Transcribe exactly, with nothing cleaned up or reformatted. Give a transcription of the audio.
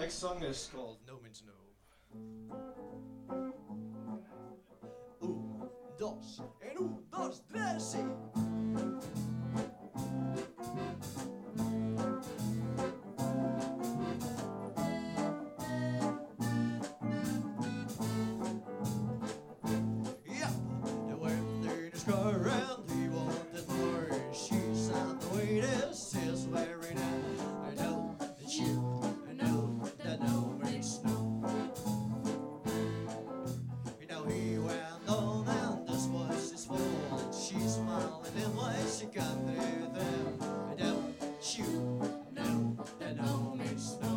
next song is called No Means No. Un, dos, en un, dos, tres y... Yeah, they went in his car and he wanted more. She said the way this is very nice. I know that you, I know that no means no. You know he went on and this was his fault. She smiled and when she got through them. I know that you, I know that no means no.